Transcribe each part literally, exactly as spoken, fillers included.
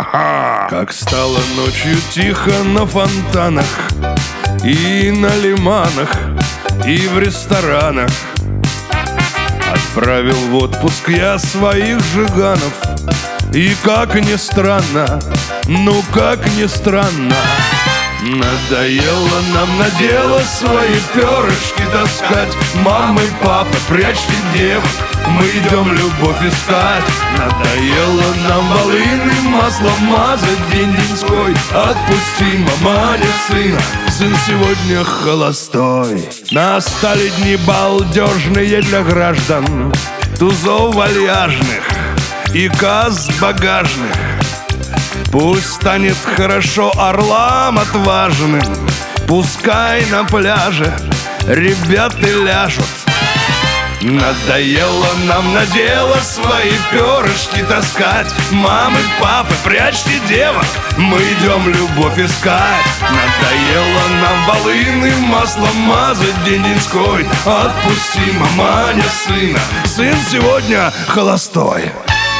Ха-ха! Как стало ночью тихо на фонтанах и на лиманах, и в ресторанах, отправил в отпуск я своих жиганов. И как ни странно, ну как ни странно, надоело нам на дело свои перышки таскать. Мамы, папы, прячьте девок, мы идем любовь искать. Надоело нам волыны маслом мазать день-деньской. Отпусти, маманя, сына, сын сегодня холостой. Настали дни балдежные для граждан, тузов вальяжных и каз багажных. Пусть станет хорошо орлам отважным, пускай на пляже ребята ляжут. Надоело нам на дело свои перышки таскать. Мамы, папы, прячьте девок, мы идем любовь искать. Надоело нам волыны маслом мазать день-деньской. Отпусти, маманя, сына, сын сегодня холостой.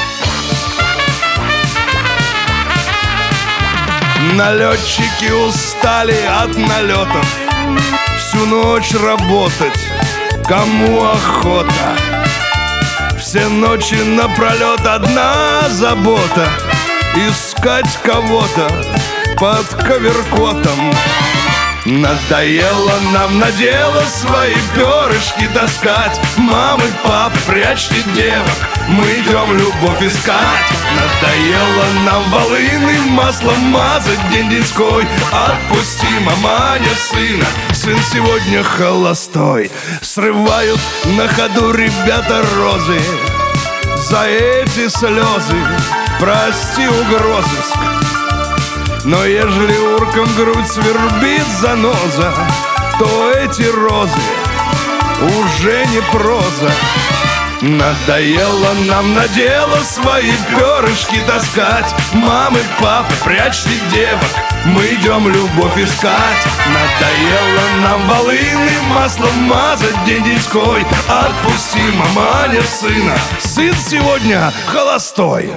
Налетчики устали от налетов, всю ночь работать, кому охота. Все ночи напролет одна забота — искать кого-то под коверкотом. Надоело нам на дело свои перышки таскать. Мамы, папы, прячьте девок, мы идем любовь искать. Надоело нам волыны маслом мазать день-деньской. Отпусти, маманя, сына, сын сегодня холостой. Срывают на ходу ребята розы, за эти слезы прости угрозыск. Но ежели уркам грудь свербит заноза, то эти розы уже не проза. Надоело нам на дело свои перышки таскать. Мамы, папы, прячьте девок, мы идем любовь искать. Надоело нам волыны маслом мазать день-деньской. Отпусти, маманя, сына, сын сегодня холостой.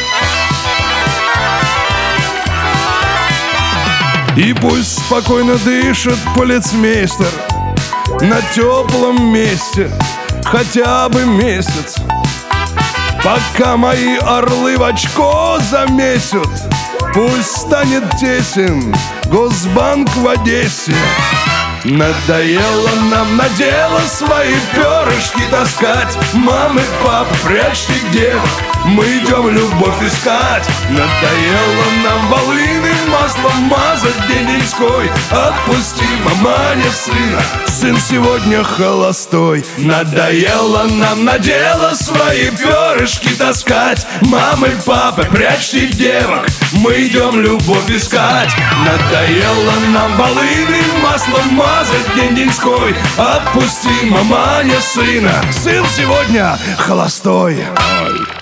И пусть спокойно дышит полицмейстер на теплом месте хотя бы месяц, пока мои орлы в очко замесят. Пусть станет тесен Госбанк в Одессе. Надоело нам на дело свои перышки таскать. Мамы, папы, прячьте девок, мы идем любовь искать. Надоело нам волыны маслом мазать день-деньской. Отпусти, маманя, сына, сын сегодня холостой. Надоело нам на дело свои перышки таскать. Мамы, папы, прячьте девок, мы идем любовь искать. Надоело нам волыны маслом мазать день-деньской. Отпусти, маманя, сына, сын сегодня холостой. Ой.